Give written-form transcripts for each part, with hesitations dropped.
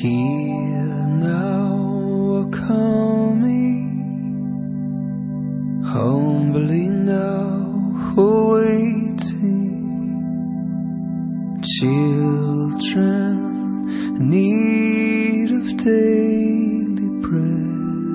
Here now are coming, humbly now awaiting, children in need of daily bread.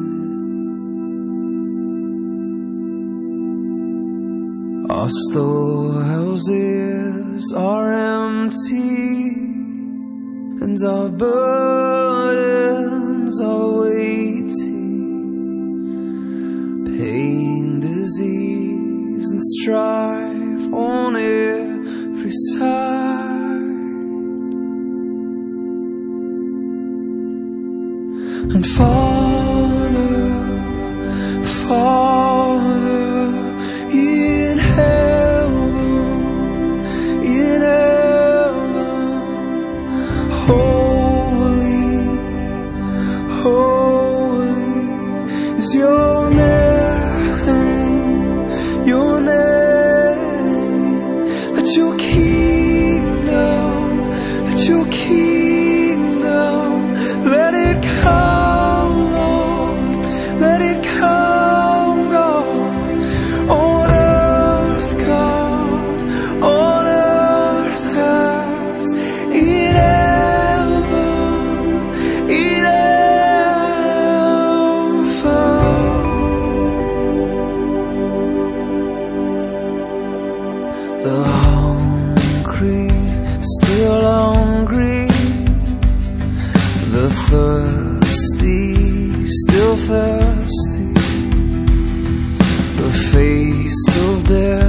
Our storehouses are empty, and our burdens are waiting. Pain, disease, and strife on every side. And Father, in heaven, holy, holy is your name, your name. Let your kingdom, let it come, Lord, let it come, God, on earth, God, on earth as in heaven, in heaven. The hungry, still hungry, the thirsty, still thirsty, the face of death